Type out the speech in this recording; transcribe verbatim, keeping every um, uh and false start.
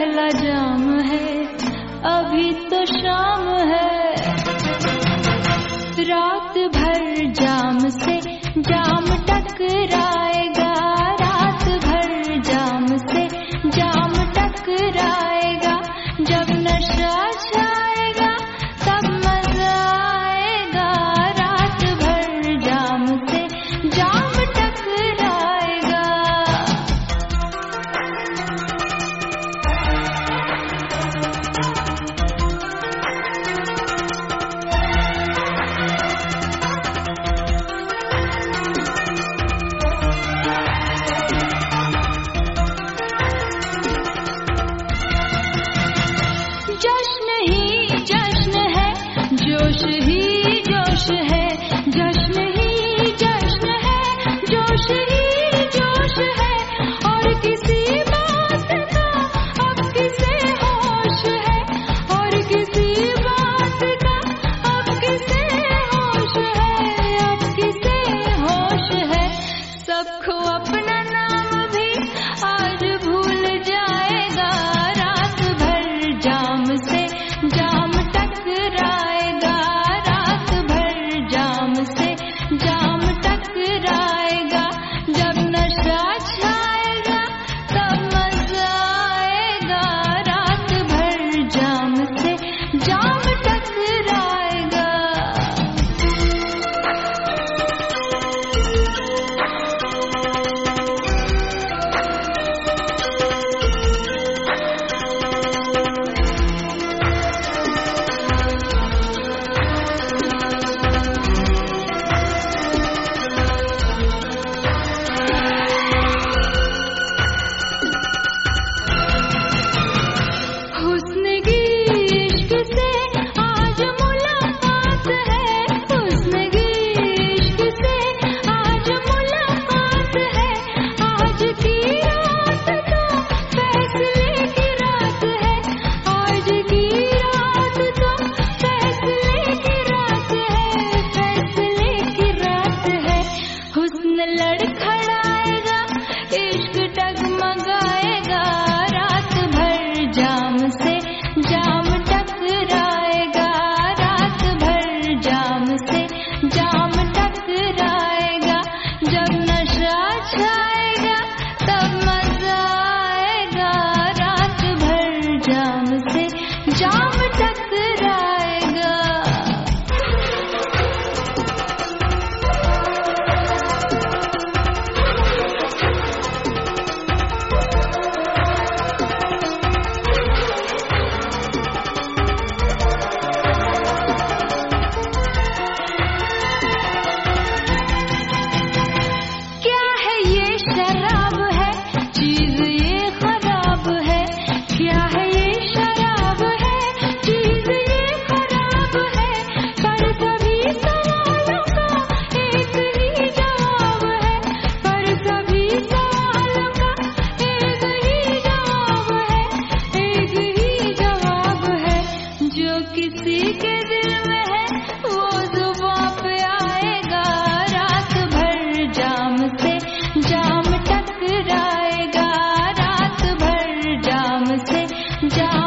पहला जाम है, अभी तो शाम है। रात भर जाम से जाम टकराएगा, रात भर जाम से जाम टकराएगा। जब नशा छाएगा तब मजा आएगा, रात भर जाम से जाम टकराएगा। जश्न ही जश्न है, जोश ही जोश है, जश्न ही जश्न है, जोश ही जोश है। और किसी बात का अब किसे होश है, और किसी बात का अब किसे होश है, अब किसे होश है। सबको अपना नाम भी आज भूल जाएगा, रात भर जाम से जाम टकराएगा, रात भर जाम से जाम टकराएगा। जब नशा छाएगा तब मजा आएगा, रात भर जाम से जाम टकराएगा। हुस्न की इश्क से आज मुलाकात है, हुस्न की इश्क से आज मुलाकात है। आज की रात तो फैसले की रात है, आज की रात तो फैसले की रात है, फैसले की रात है। हुस्न लड़खड़ाएगा, इश्क डगमगाएगा, रात भर जाम से जाम टकराएगा, रात भर जाम से जाम टकराएगा। जब नशा छाएगा तब मजा आएगा, रात भर जाम से जाम टकराएगा। क्या है ये शराब है, चीज ये खराब है। क्या है ये शराब है, चीज ये खराब है। पर सभी सवालों का एक ही जवाब है, पर सभी सवालों का एक ही जवाब है, एक ही जवाब है। जो किसी के दिल में है वो जुबां पे आएगा, रात भर जाम से जाम टकराएगा, रात भर जाम से जाम